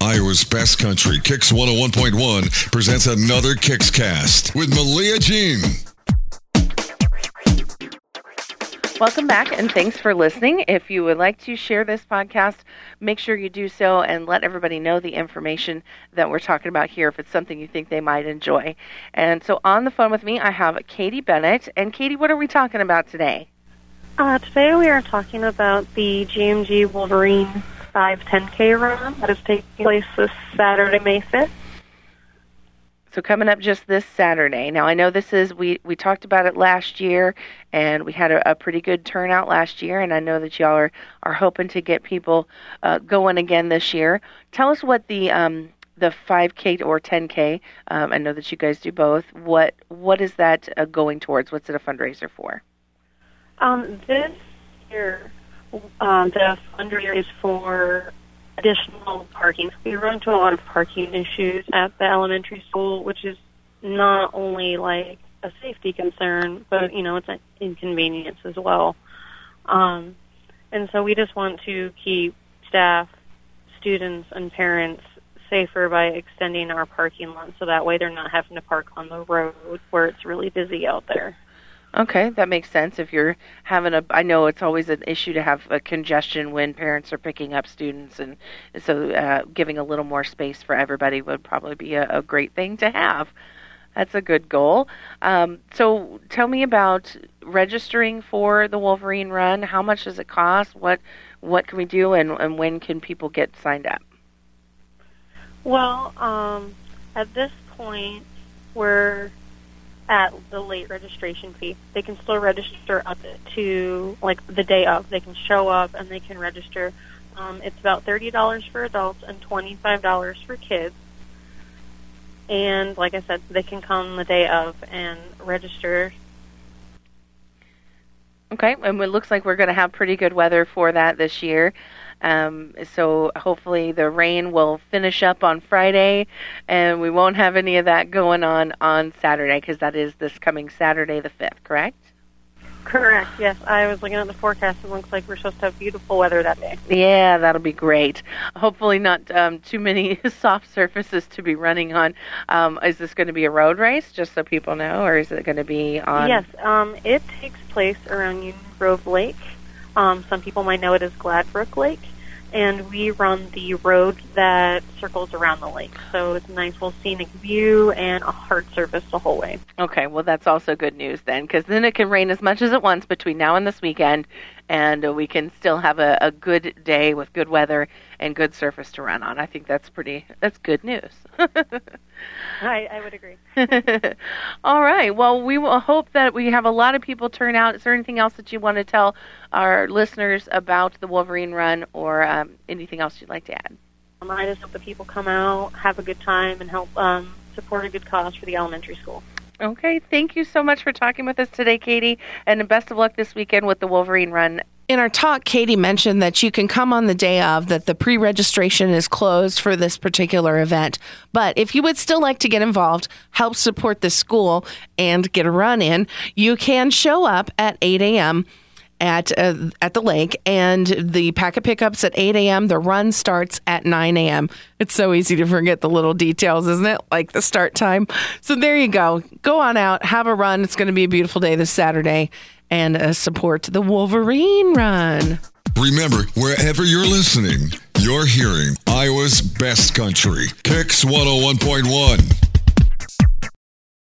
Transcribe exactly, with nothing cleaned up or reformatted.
Iowa's Best Country, Kicks one oh one point one, presents another Kicks Cast with Malia Jean. Welcome back, and thanks for listening. If you would like to share this podcast, make sure you do so and let everybody know the information that we're talking about here if it's something you think they might enjoy. And so on the phone with me, I have Katie Bennett. And Katie, what are we talking about today? Uh, today we are talking about the G M G Wolverine five ten K run that is taking place this Saturday, May fifth. So coming up just this Saturday. Now, I know this is, we, we talked about it last year, and we had a, a pretty good turnout last year, and I know that y'all are, are hoping to get people uh, going again this year. Tell us what the um, the five K or ten K, um, I know that you guys do both, what what is that uh, going towards? What's it a fundraiser for? Um, this year, um, the fundraiser is for additional parking. We run into a lot of parking issues at the elementary school, which is not only like a safety concern, but, you know, it's an inconvenience as well. Um, and so we just want to keep staff, students, and parents safer by extending our parking lot so that way they're not having to park on the road where it's really busy out there. Okay, that makes sense. If you're having a, I know it's always an issue to have a congestion when parents are picking up students, and so uh, giving a little more space for everybody would probably be a, a great thing to have. That's a good goal. Um, so tell me about registering for the Wolverine Run. How much does it cost? What what can we do, and, and when can people get signed up? Well, um, at this point, we're at the late registration fee. They can still register up to, like, the day of. They can show up and they can register. Um, it's about thirty dollars for adults and twenty-five dollars for kids. And, like I said, they can come the day of and register. Okay, and it looks like we're going to have pretty good weather for that this year. Um, so hopefully the rain will finish up on Friday, and we won't have any of that going on on Saturday, because that is this coming Saturday the fifth, correct? Correct, yes. I was looking at the forecast, and it looks like we're supposed to have beautiful weather that day. Yeah, that'll be great. Hopefully not um, too many soft surfaces to be running on. Um, is this going to be a road race, just so people know, or is it going to be on? Yes, um, it takes place around Union Grove Lake. Um, some people might know it as Gladbrook Lake, and we run the road that circles around the lake. So it's a nice little scenic view and a hard surface the whole way. Okay, well, that's also good news then, because then it can rain as much as it wants between now and this weekend, and uh, we can still have a, a good day with good weather and good surface to run on. I think that's pretty, that's good news. I, I would agree. All right. Well, we will hope that we have a lot of people turn out. Is there anything else that you want to tell our listeners about the Wolverine Run, or um, anything else you'd like to add? Um, I just hope that people come out, have a good time, and help um, support a good cause for the elementary school. Okay. Thank you so much for talking with us today, Katie, and best of luck this weekend with the Wolverine Run. In our talk, Katie mentioned that you can come on the day of, that the pre-registration is closed for this particular event. But if you would still like to get involved, help support the school, and get a run in, you can show up at eight a.m. at uh, at the lake, and the packet pickups at eight a.m. The run starts at nine a.m. It's so easy to forget the little details, isn't it? Like the start time. So there you go. Go on out, have a run. It's going to be a beautiful day this Saturday, and uh, support the Wolverine Run. Remember, wherever you're listening, you're hearing Iowa's Best Country, Kicks one oh one point one.